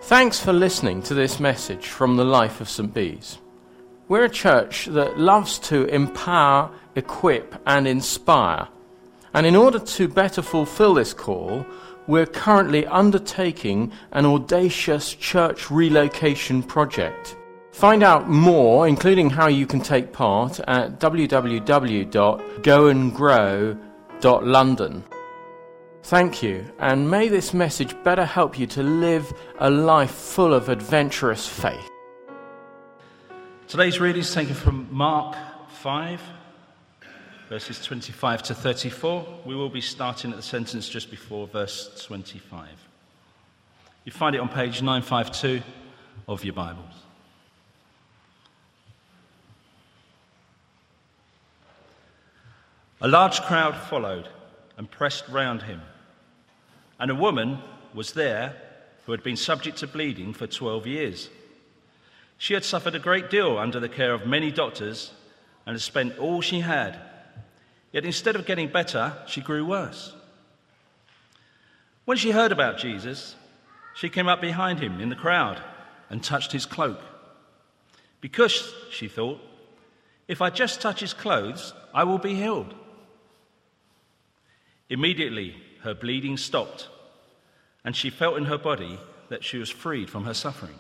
Thanks for listening to this message from the life of St. Bees. We're a church that loves to empower, equip and inspire. And in order to better fulfill this call, we're currently undertaking an audacious church relocation project. Find out more, including how you can take part, at www.goandgrow.london. Thank you, and may this message better help you to live a life full of adventurous faith. Today's reading is taken from Mark 5, verses 25 to 34. We will be starting at the sentence just before verse 25. You find it on page 952 of your Bibles. A large crowd followed and pressed round him. And a woman was there who had been subject to bleeding for 12 years. She had suffered a great deal under the care of many doctors and had spent all she had. Yet instead of getting better, she grew worse. When she heard about Jesus, she came up behind him in the crowd and touched his cloak. Because, she thought, if I just touch his clothes, I will be healed. Immediately, her bleeding stopped, and she felt in her body that she was freed from her suffering.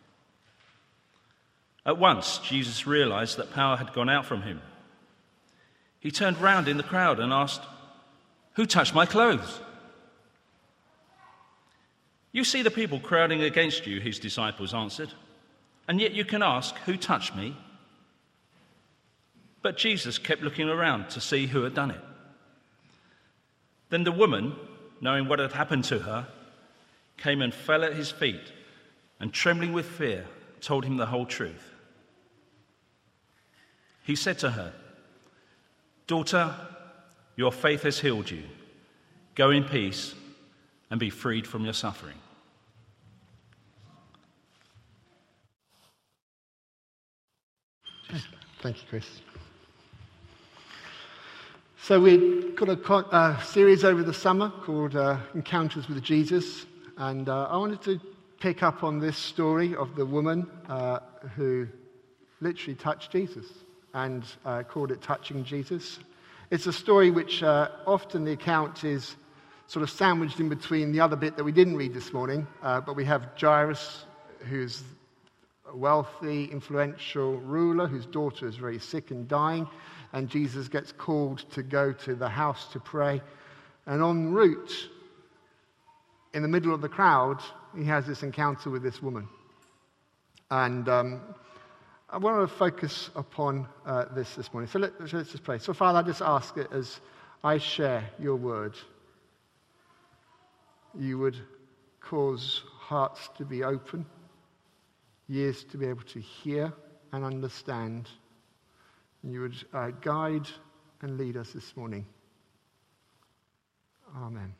At once, Jesus realized that power had gone out from him. He turned round in the crowd and asked, "Who touched my clothes?" "You see the people crowding against you," his disciples answered, "and yet you can ask, 'Who touched me?'" But Jesus kept looking around to see who had done it. Then the woman, knowing what had happened to her, came and fell at his feet, and trembling with fear, told him the whole truth. He said to her, "Daughter, your faith has healed you. Go in peace and be freed from your suffering." Thank you, Chris. So we've got a series over the summer called Encounters with Jesus, and I wanted to pick up on this story of the woman who literally touched Jesus and called it Touching Jesus. It's a story which often the account is sort of sandwiched in between the other bit that we didn't read this morning, but we have Jairus, who's a wealthy, influential ruler whose daughter is very sick and dying, and Jesus gets called to go to the house to pray. And en route, in the middle of the crowd, he has this encounter with this woman. And I want to focus upon this morning. So let's just pray. So Father, I just ask it as I share your word, you would cause hearts to be open, ears to be able to hear and understand. You would guide and lead us this morning. Amen.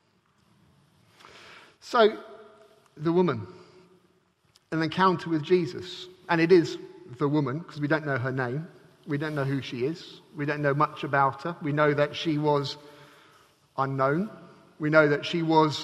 So, the woman, an encounter with Jesus. And it is the woman, because we don't know her name. We don't know who she is. We don't know much about her. We know that she was unknown. We know that she was,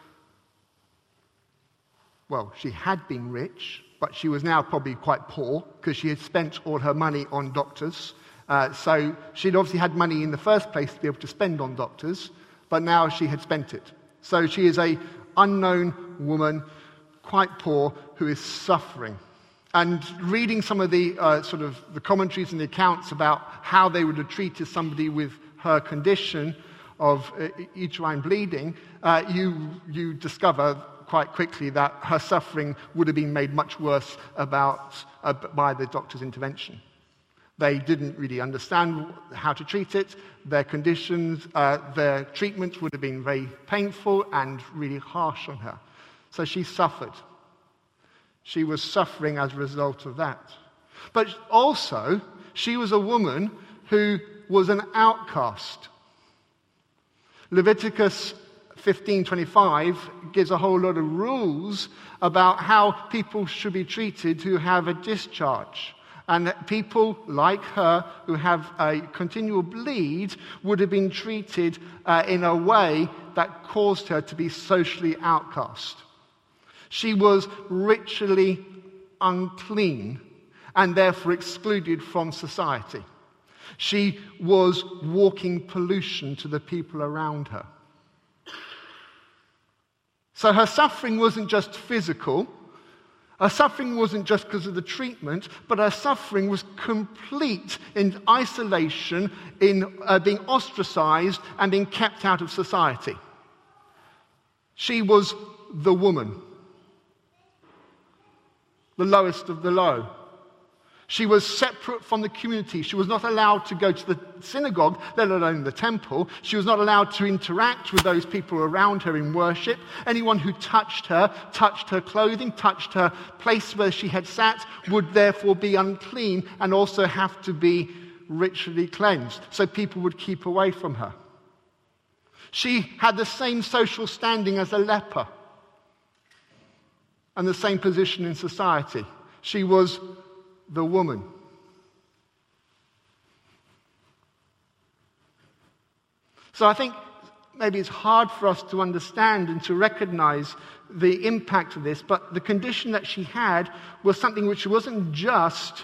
well, she had been rich, but she was now probably quite poor because she had spent all her money on doctors. So she'd obviously had money in the first place to be able to spend on doctors, but now she had spent it. So she is an unknown woman, quite poor, who is suffering. And reading some of the sort of the commentaries and the accounts about how they would have treated somebody with her condition of uterine bleeding, you discover quite quickly that her suffering would have been made much worse by the doctor's intervention. They didn't really understand how to treat it. Their conditions, their treatments would have been very painful and really harsh on her. So she suffered. She was suffering as a result of that. But also, she was a woman who was an outcast. Leviticus 15:25 gives a whole lot of rules about how people should be treated who have a discharge. And that people like her who have a continual bleed would have been treated in a way that caused her to be socially outcast. She was ritually unclean and therefore excluded from society. She was walking pollution to the people around her. So her suffering wasn't just physical. Her suffering wasn't just because of the treatment, but her suffering was complete in isolation, in being ostracized and being kept out of society. She was the woman, the lowest of the low. She was separate from the community. She was not allowed to go to the synagogue, let alone the temple. She was not allowed to interact with those people around her in worship. Anyone who touched her clothing, touched her place where she had sat, would therefore be unclean and also have to be ritually cleansed. So people would keep away from her. She had the same social standing as a leper and the same position in society. She was the woman. So I think maybe it's hard for us to understand and to recognize the impact of this, but the condition that she had was something which wasn't just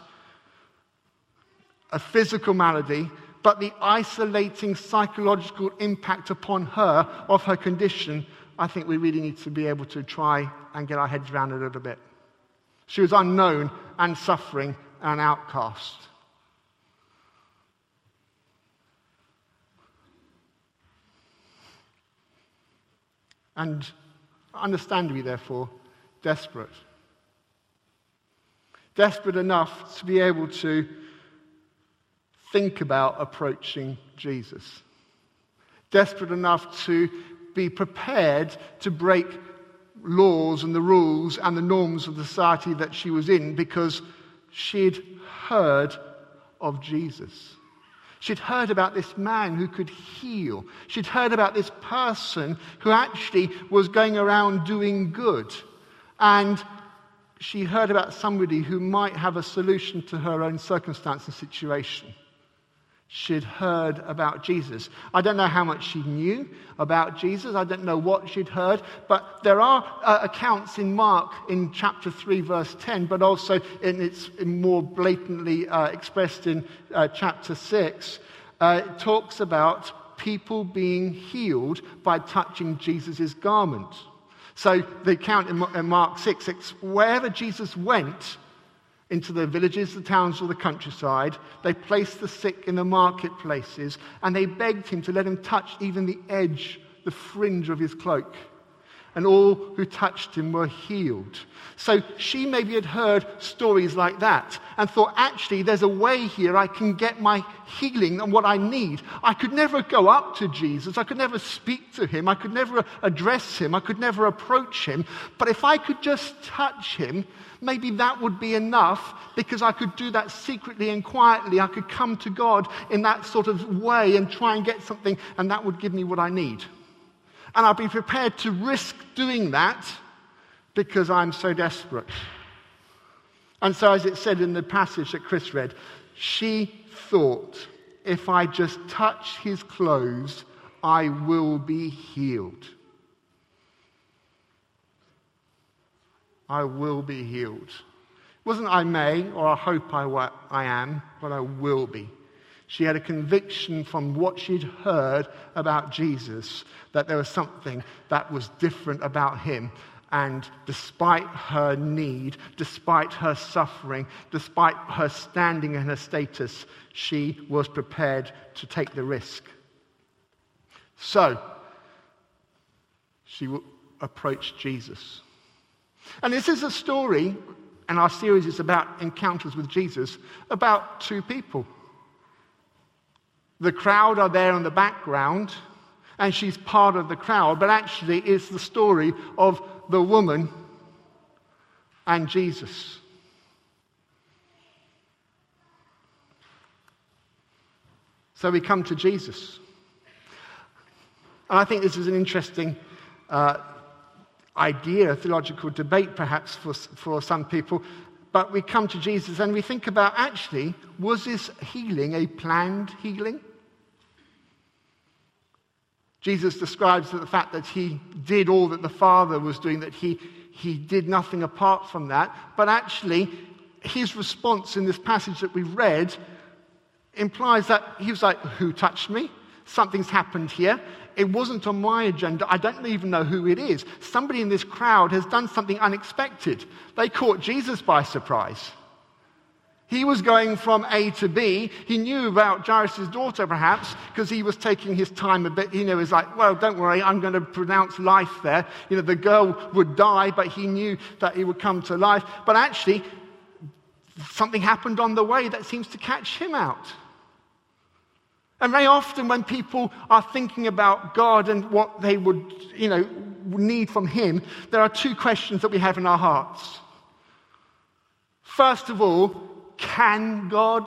a physical malady, but the isolating psychological impact upon her of her condition. I think we really need to be able to try and get our heads around a little bit. She was unknown and suffering and outcast. And understandably, therefore, desperate. Desperate enough to be able to think about approaching Jesus. Desperate enough to be prepared to break laws and the rules and the norms of the society that she was in, because she'd heard of Jesus. She'd heard about this man who could heal. She'd heard about this person who actually was going around doing good. And she heard about somebody who might have a solution to her own circumstance and situation. She'd heard about Jesus. I don't know how much she knew about Jesus. I don't know what she'd heard. But there are accounts in Mark in chapter 3, verse 10, but also it's more blatantly expressed in chapter 6. It talks about people being healed by touching Jesus' garment. So the account in Mark 6, it's wherever Jesus went, into the villages, the towns, or the countryside, they placed the sick in the marketplaces, and they begged him to let him touch even the edge, the fringe of his cloak. And all who touched him were healed. So she maybe had heard stories like that and thought, actually, there's a way here I can get my healing and what I need. I could never go up to Jesus. I could never speak to him. I could never address him. I could never approach him. But if I could just touch him, maybe that would be enough, because I could do that secretly and quietly. I could come to God in that sort of way and try and get something, and that would give me what I need. And I'll be prepared to risk doing that because I'm so desperate. And so, as it said in the passage that Chris read, she thought, if I just touch his clothes, I will be healed. I will be healed. It wasn't I may or I hope I am, but I will be. She had a conviction from what she'd heard about Jesus that there was something that was different about him. And despite her need, despite her suffering, despite her standing and her status, she was prepared to take the risk. So, she approached Jesus. And this is a story, and our series is about encounters with Jesus, about two people. The crowd are there in the background, and she's part of the crowd, but actually it's the story of the woman and Jesus. So we come to Jesus. And I think this is an interesting idea, a theological debate perhaps for some people. But we come to Jesus and we think about, actually, was this healing a planned healing? Jesus describes the fact that he did all that the Father was doing, that he he did nothing apart from that. But actually, his response in this passage that we've read implies that he was like, who touched me? Something's happened here. It wasn't on my agenda. I don't even know who it is. Somebody in this crowd has done something unexpected. They caught Jesus by surprise. He was going from A to B. He knew about Jairus' daughter, perhaps, because he was taking his time a bit. He was like, well, don't worry, I'm going to pronounce life there. The girl would die, but he knew that he would come to life. But actually, something happened on the way that seems to catch him out. And very often when people are thinking about God and what they would, need from him, there are two questions that we have in our hearts. First of all, can God?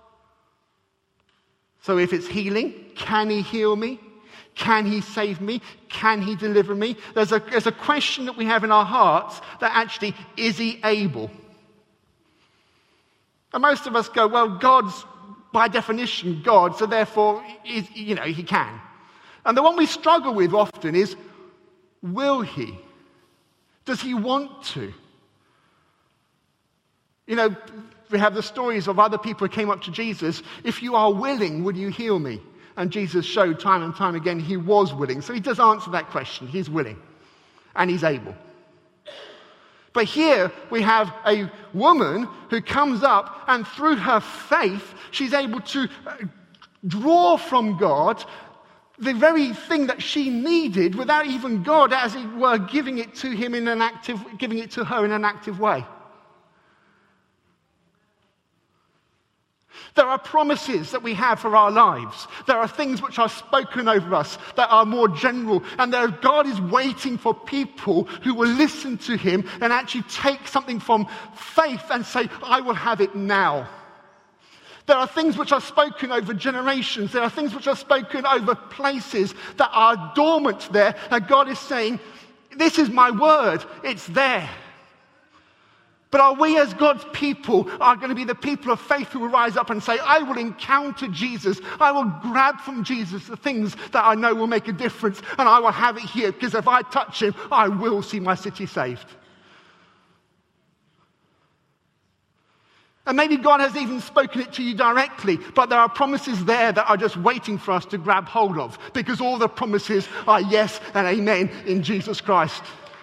So if it's healing, can he heal me? Can he save me? Can he deliver me? There's a question that we have in our hearts that actually, is he able? And most of us go, well, God's by definition God, so therefore, he can. And the one we struggle with often is, will he? Does he want to? We have the stories of other people who came up to Jesus. If you are willing, would you heal me? And Jesus showed time and time again he was willing. So he does answer that question. He's willing. And he's able. But here we have a woman who comes up, and through her faith, she's able to draw from God the very thing that she needed without even God, as it were, giving it to her in an active way. There are promises that we have for our lives. There are things which are spoken over us that are more general. And God is waiting for people who will listen to him and actually take something from faith and say, I will have it now. There are things which are spoken over generations. There are things which are spoken over places that are dormant there. And God is saying, this is my word. It's there. But are we as God's people are going to be the people of faith who will rise up and say, I will encounter Jesus. I will grab from Jesus the things that I know will make a difference, and I will have it here, because if I touch him, I will see my city saved. And maybe God has even spoken it to you directly, but there are promises there that are just waiting for us to grab hold of, because all the promises are yes and amen in Jesus Christ.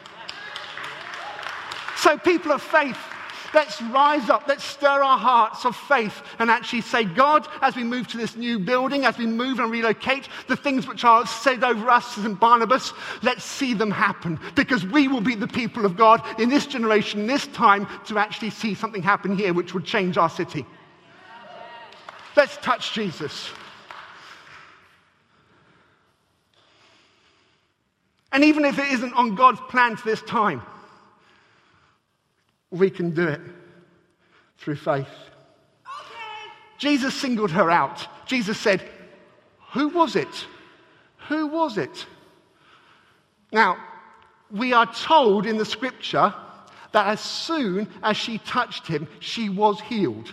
So people of faith, let's rise up, let's stir our hearts of faith and actually say, God, as we move to this new building, as we move and relocate, the things which are said over us as in Barnabas, let's see them happen, because we will be the people of God in this generation, this time, to actually see something happen here which would change our city. Let's touch Jesus. And even if it isn't on God's plan for this time, we can do it through faith. Okay. Jesus singled her out. Jesus said, who was it? Who was it? Now, we are told in the scripture that as soon as she touched him, she was healed.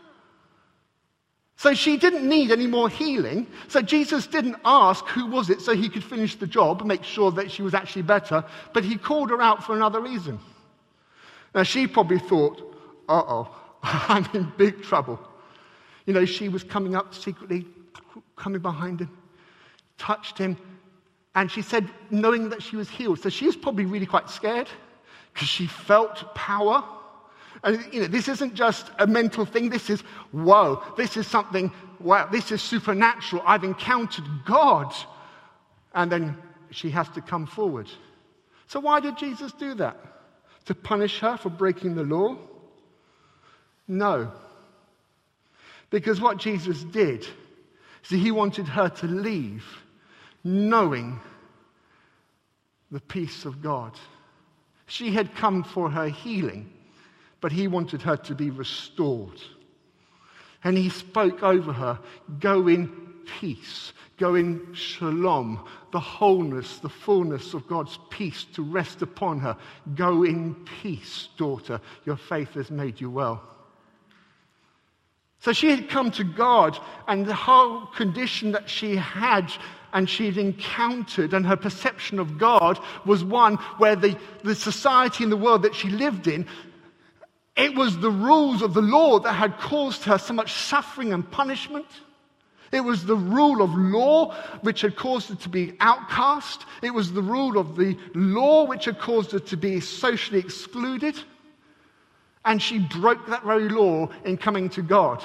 So she didn't need any more healing. So Jesus didn't ask who was it so he could finish the job and make sure that she was actually better, but he called her out for another reason. Now, she probably thought, I'm in big trouble. She was coming up secretly, coming behind him, touched him, and she said, knowing that she was healed. So she was probably really quite scared because she felt power. And, this isn't just a mental thing. This is, whoa, this is something, wow, this is supernatural. I've encountered God. And then she has to come forward. So why did Jesus do that? To punish her for breaking the law? No. Because what Jesus did is he wanted her to leave knowing the peace of God. She had come for her healing, but he wanted her to be restored. And he spoke over her, go in peace, go in shalom, the wholeness, the fullness of God's peace to rest upon her. Go in peace, daughter, your faith has made you well. So she had come to God, and the whole condition that she had and she'd encountered and her perception of God was one where the society in the world that she lived in, it was the rules of the law that had caused her so much suffering and punishment. It was the rule of law which had caused her to be outcast. It was the rule of the law which had caused her to be socially excluded. And she broke that very law in coming to God.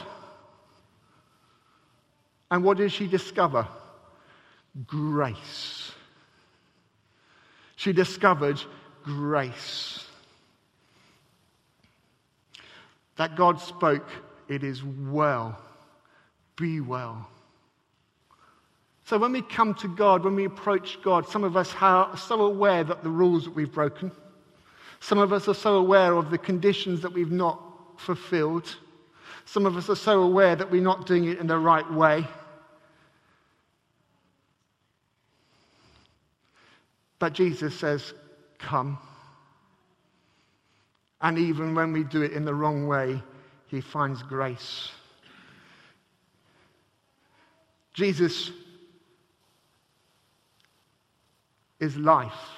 And what did she discover? Grace. She discovered grace. That God spoke, "It is well, be well." So when we come to God, when we approach God, some of us are so aware that the rules that we've broken. Some of us are so aware of the conditions that we've not fulfilled. Some of us are so aware that we're not doing it in the right way. But Jesus says, "Come." And even when we do it in the wrong way, he finds grace. Jesus is life.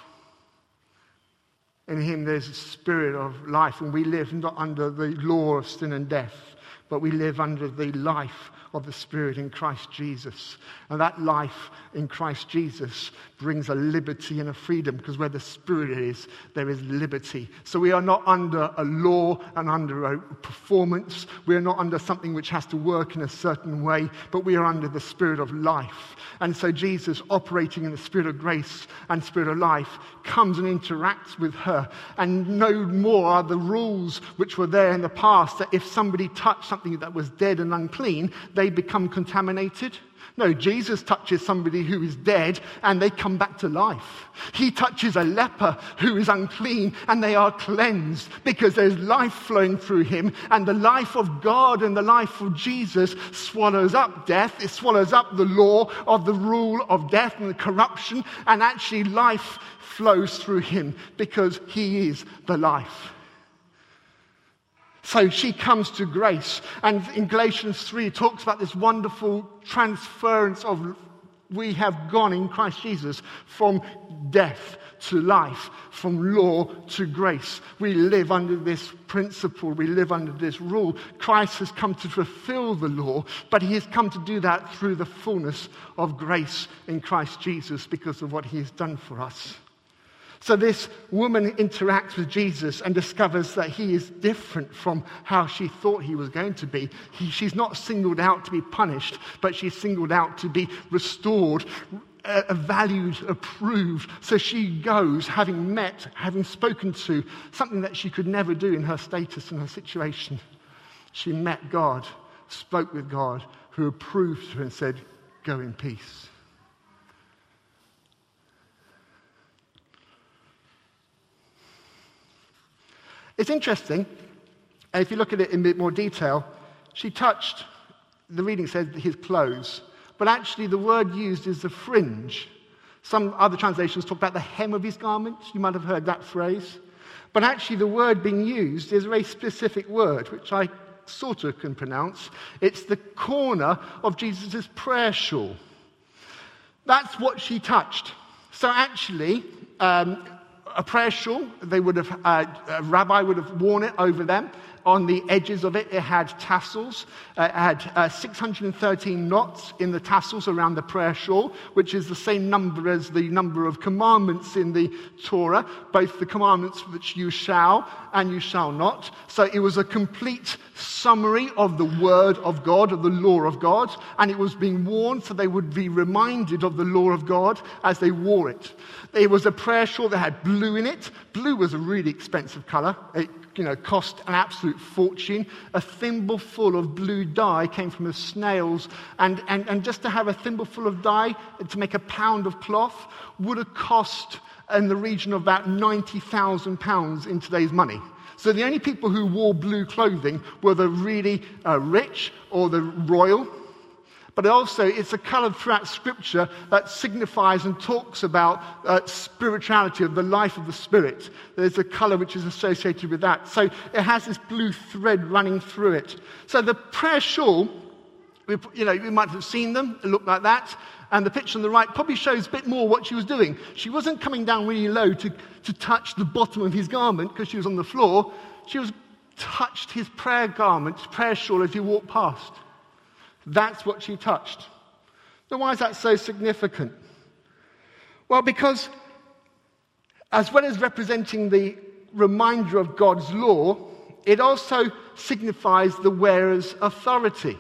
In him there's a spirit of life, and we live not under the law of sin and death, but we live under the life of the Spirit in Christ Jesus. And that life in Christ Jesus brings a liberty and a freedom, because where the Spirit is, there is liberty. So we are not under a law and under a performance. We are not under something which has to work in a certain way, but we are under the Spirit of life. And so Jesus, operating in the Spirit of grace and Spirit of life, comes and interacts with her. And no more are the rules which were there in the past, that if somebody touched something that was dead and unclean, they become contaminated. No, Jesus touches somebody who is dead and they come back to life. He touches a leper who is unclean and they are cleansed, because there's life flowing through him, and the life of God and the life of Jesus swallows up death. It swallows up the law of the rule of death and the corruption, and actually life flows through him because he is the life. So she comes to grace. And in Galatians 3, it talks about this wonderful transference of, we have gone in Christ Jesus from death to life, from law to grace. We live under this principle. We live under this rule. Christ has come to fulfill the law, but he has come to do that through the fullness of grace in Christ Jesus because of what he has done for us. So this woman interacts with Jesus and discovers that he is different from how she thought he was going to be. She's not singled out to be punished, but she's singled out to be restored, valued, approved. So she goes, having met, having spoken to, something that she could never do in her status and her situation. She met God, spoke with God, who approved her and said, "Go in peace." It's interesting, if you look at it in a bit more detail, she touched, the reading says, his clothes, but actually the word used is the fringe. Some other translations talk about the hem of his garments. You might have heard that phrase. But actually the word being used is a very specific word, which I sort of can pronounce. It's the corner of Jesus' prayer shawl. That's what she touched. So actually, a prayer shawl, they would have, a rabbi would have worn it over them. On the edges of it, it had tassels. It had 613 knots in the tassels around the prayer shawl, which is the same number as the number of commandments in the Torah, both the commandments which you shall and you shall not. So it was a complete summary of the word of God, of the law of God, and it was being worn so they would be reminded of the law of God as they wore it. It was a prayer shawl that had blue in it. Blue was a really expensive color. It cost an absolute fortune. A thimbleful of blue dye came from the snails, and just to have a thimbleful of dye to make a pound of cloth would have cost in the region of about £90,000 in today's money. So the only people who wore blue clothing were the really rich or the royal. But also, it's a colour throughout Scripture that signifies and talks about spirituality, of the life of the Spirit. There's a colour which is associated with that. So it has this blue thread running through it. So the prayer shawl, you might have seen them. It looked like that. And the picture on the right probably shows a bit more what she was doing. She wasn't coming down really low to touch the bottom of his garment because she was on the floor. She was touched his prayer garment, prayer shawl, as he walked past. That's what she touched. Now, why is that so significant? Well, because as well as representing the reminder of God's law, it also signifies the wearer's authority,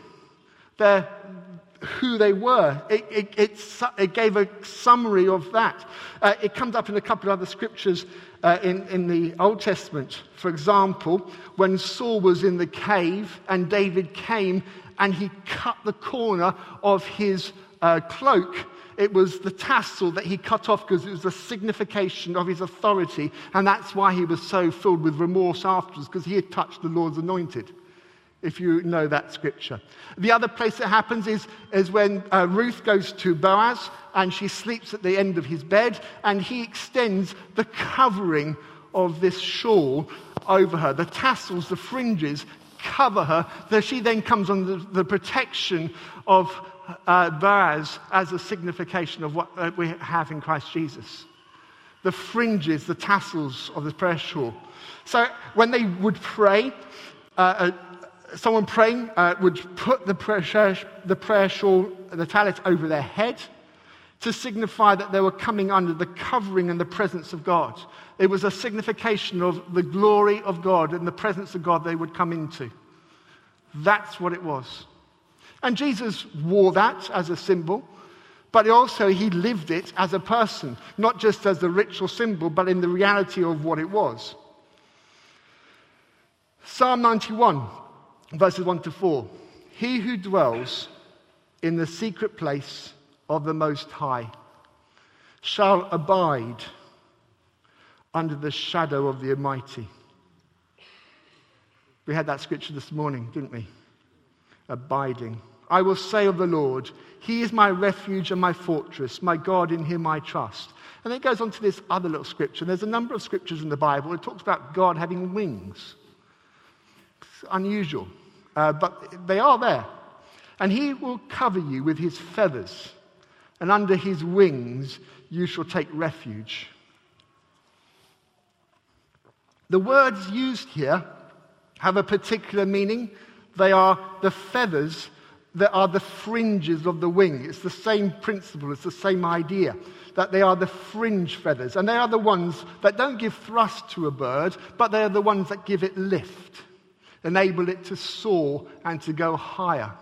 who they were. It gave a summary of that. It comes up in a couple of other scriptures in the Old Testament. For example, when Saul was in the cave and David came and he cut the corner of his cloak, it was the tassel that he cut off because it was a signification of his authority, and that's why he was so filled with remorse afterwards, because he had touched the Lord's anointed, if you know that scripture. The other place it happens is when Ruth goes to Boaz and she sleeps at the end of his bed, and he extends the covering of this shawl over her. The tassels, the fringes, cover her. She then comes under the protection of Boaz as a signification of what we have in Christ Jesus. The fringes, the tassels of the prayer shawl. So when they would pray, someone praying would put the prayer shawl, the tallit, over their head to signify that they were coming under the covering and the presence of God. It was a signification of the glory of God and the presence of God they would come into. That's what it was. And Jesus wore that as a symbol, but also he lived it as a person, not just as a ritual symbol, but in the reality of what it was. Psalm 91, verses 1 to 4. He who dwells in the secret place of the Most High shall abide under the shadow of the Almighty. We had that scripture this morning, didn't we? Abiding. I will say of the Lord, He is my refuge and my fortress, my God, in Him I trust. And then it goes on to this other little scripture. There's a number of scriptures in the Bible. It talks about God having wings. It's unusual, but they are there. And He will cover you with His feathers, and under His wings you shall take refuge. The words used here have a particular meaning. They are the feathers that are the fringes of the wing. It's the same principle, it's the same idea, that they are the fringe feathers. And they are the ones that don't give thrust to a bird, but they are the ones that give it lift, enable it to soar and to go higher.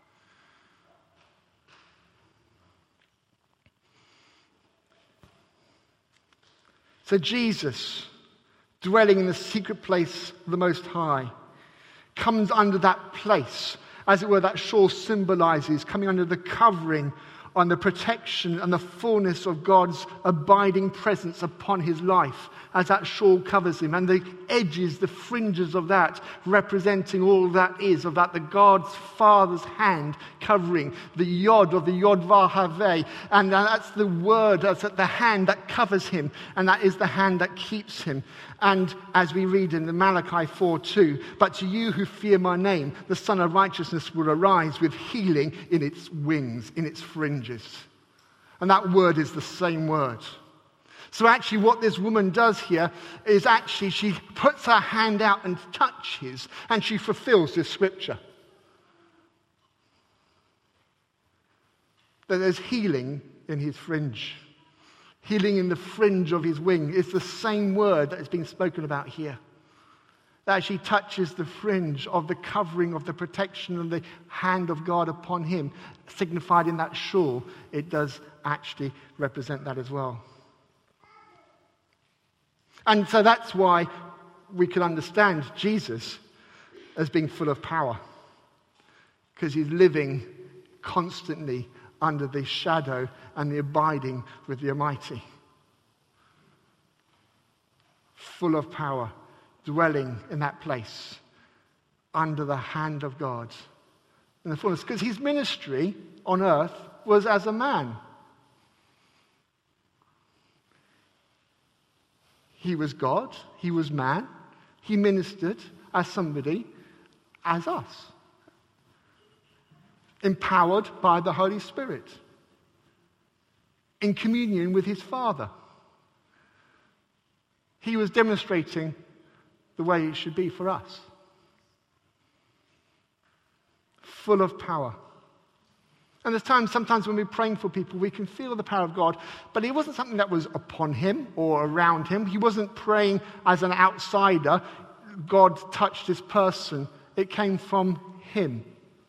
So Jesus, dwelling in the secret place of the Most High, comes under that place. As it were, that shawl symbolizes coming under the covering on the protection and the fullness of God's abiding presence upon his life, as that shawl covers him. And the edges, the fringes of that, representing all that is, of that the God's Father's hand covering, the Yod of the Yod Vah-Haveh. And that's the word, that's the hand that covers him, and that is the hand that keeps him. And as we read in the Malachi 4:2, but to you who fear my name, the Son of Righteousness will arise with healing in its wings, in its fringes. And that word is the same word. So actually what this woman does here is actually she puts her hand out and touches, and she fulfills this scripture. That there's healing in his fringe. Healing in the fringe of his wing is the same word that is being spoken about here. That she touches the fringe of the covering of the protection and the hand of God upon him, signified in that shawl. It does actually represent that as well. And so that's why we can understand Jesus as being full of power, because he's living constantly under the shadow and the abiding with the Almighty. Full of power, dwelling in that place, under the hand of God, in the fullness. Because his ministry on earth was as a man. He was God, he was man, he ministered as somebody, as us. Empowered by the Holy Spirit. In communion with his Father. He was demonstrating the way it should be for us. Full of power. And there's times, sometimes when we're praying for people, we can feel the power of God, but it wasn't something that was upon him or around him. He wasn't praying as an outsider. God touched this person. It came from him.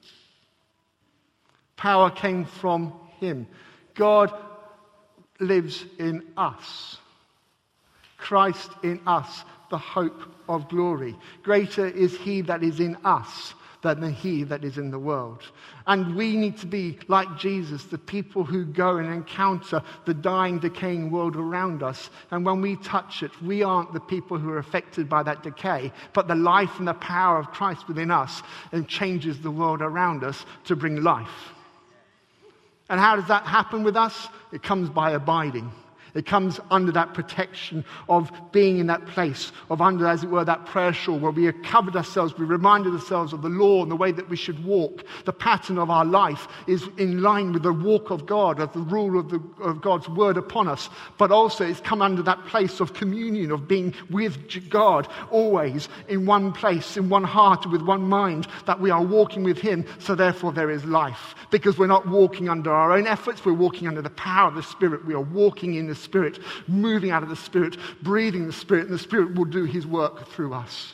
Power came from him. God lives in us. Christ in us, the hope of glory. Greater is he that is in us than he that is in the world. And we need to be like Jesus, the people who go and encounter the dying, decaying world around us. And when we touch it, we aren't the people who are affected by that decay, but the life and the power of Christ within us and changes the world around us to bring life. And how does that happen with us? It comes by abiding. It comes under that protection of being in that place, of under, as it were, that prayer shawl where we have covered ourselves, we reminded ourselves of the law and the way that we should walk. The pattern of our life is in line with the walk of God, of the rule of God's word upon us. But also it's come under that place of communion, of being with God, always in one place, in one heart, with one mind, that we are walking with him, so therefore there is life. Because we're not walking under our own efforts, we're walking under the power of the Spirit. We are walking in the Spirit, moving out of the Spirit, breathing the Spirit, and the Spirit will do his work through us.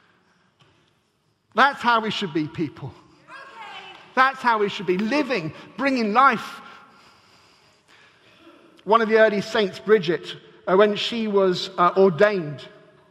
That's how we should be, people. That's how we should be, living, bringing life. One of the early saints, Bridget, when she was ordained,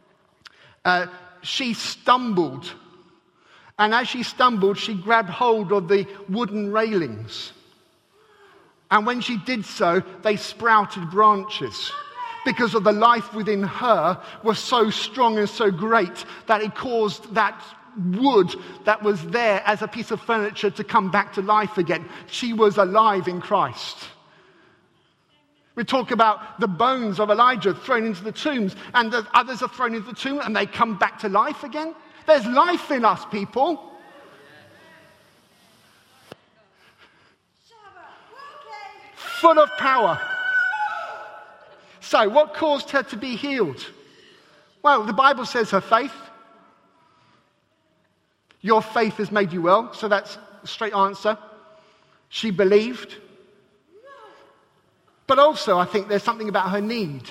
she stumbled. And as she stumbled, she grabbed hold of the wooden railings. And when she did so, they sprouted branches. Because of the life within her was so strong and so great that it caused that wood that was there as a piece of furniture to come back to life again. She was alive in Christ. We talk about the bones of Elijah thrown into the tombs, and the others are thrown into the tomb and they come back to life again. There's life in us, people. Full of power. So, what caused her to be healed? Well, the Bible says her faith. Your faith has made you well. So that's the straight answer. She believed. But also, I think there's something about her need.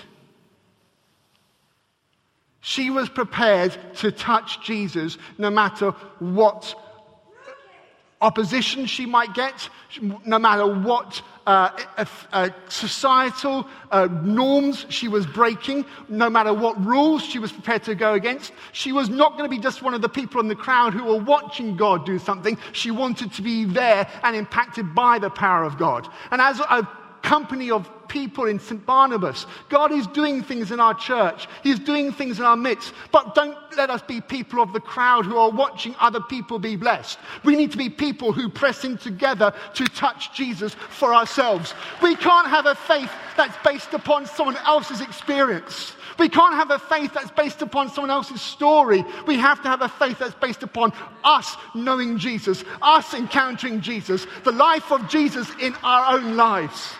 She was prepared to touch Jesus no matter what opposition she might get, no matter what societal norms she was breaking, no matter what rules she was prepared to go against. She was not going to be just one of the people in the crowd who were watching God do something. She wanted to be there and impacted by the power of God. And as a company of people in St. Barnabas, God is doing things in our church. He's doing things in our midst. But don't let us be people of the crowd who are watching other people be blessed. We need to be people who press in together to touch Jesus for ourselves. We can't have a faith that's based upon someone else's experience. We can't have a faith that's based upon someone else's story. We have to have a faith that's based upon us knowing Jesus, us encountering Jesus, the life of Jesus in our own lives.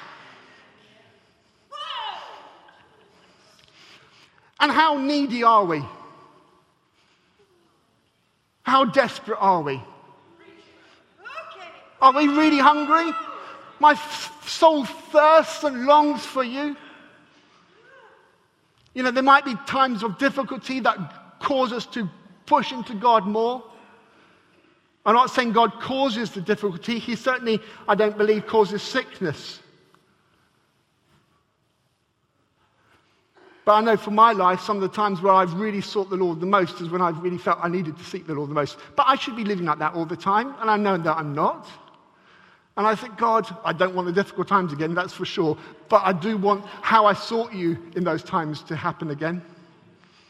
And how needy are we? How desperate are we? Are we really hungry? My soul thirsts and longs for you. You know, there might be times of difficulty that cause us to push into God more. I'm not saying God causes the difficulty. He certainly, I don't believe, causes sickness. But I know for my life, some of the times where I've really sought the Lord the most is when I've really felt I needed to seek the Lord the most. But I should be living like that all the time, and I know that I'm not. And I think, God, I don't want the difficult times again, that's for sure. But I do want how I sought you in those times to happen again.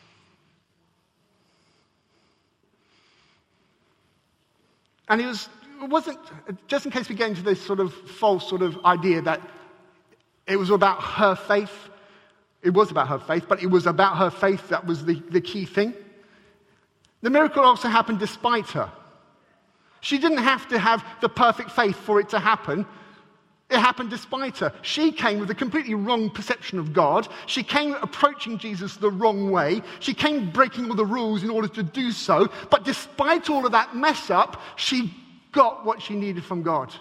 And it was wasn't, just in case we get into this sort of false sort of idea that it was about her faith. It was about her faith, but it was about her faith that was the key thing. The miracle also happened despite her. She didn't have to have the perfect faith for it to happen. It happened despite her. She came with a completely wrong perception of God. She came approaching Jesus the wrong way. She came breaking all the rules in order to do so. But despite all of that mess up, she got what she needed from God.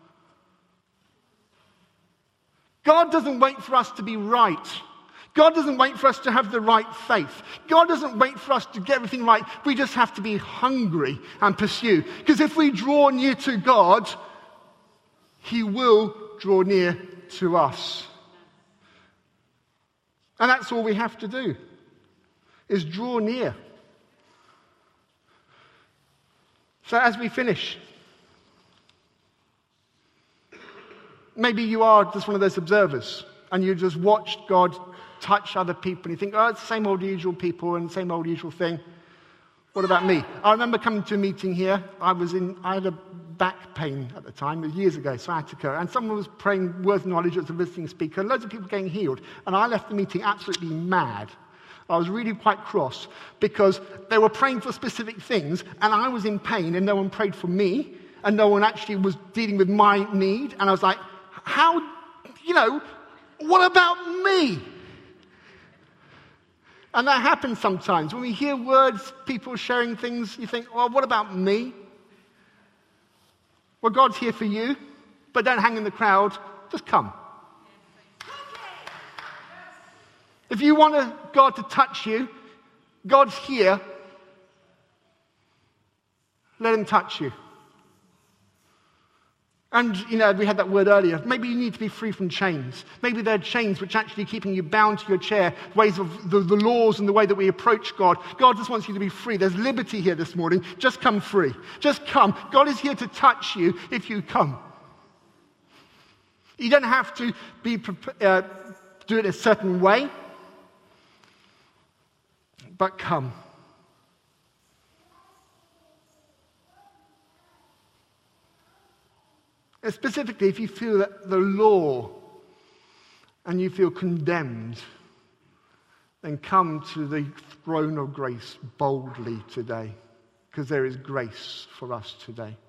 God doesn't wait for us to be right. God doesn't wait for us to have the right faith. God doesn't wait for us to get everything right. We just have to be hungry and pursue. Because if we draw near to God, He will draw near to us. And that's all we have to do, is draw near. So as we finish, maybe you are just one of those observers and you just watched God touch other people and you think, oh, it's the same old usual people and the same old usual thing. What about me? I remember coming to a meeting here. I had a back pain at the time, it was years ago, sciatica, and someone was praying words of knowledge as a visiting speaker, loads of people getting healed, and I left the meeting absolutely mad. I was really quite cross because they were praying for specific things, and I was in pain, and no one prayed for me, and no one actually was dealing with my need, and I was like, what about me? And that happens sometimes. When we hear words, people sharing things, you think, well, what about me? Well, God's here for you, but don't hang in the crowd. Just come. If you want God to touch you, God's here. Let Him touch you. And, we had that word earlier. Maybe you need to be free from chains. Maybe there are chains which are actually keeping you bound to your chair, ways of the laws and the way that we approach God. God just wants you to be free. There's liberty here this morning. Just come free. Just come. God is here to touch you if you come. You don't have to do it a certain way, but come. And specifically, if you feel that the law and you feel condemned, then come to the throne of grace boldly today, because there is grace for us today.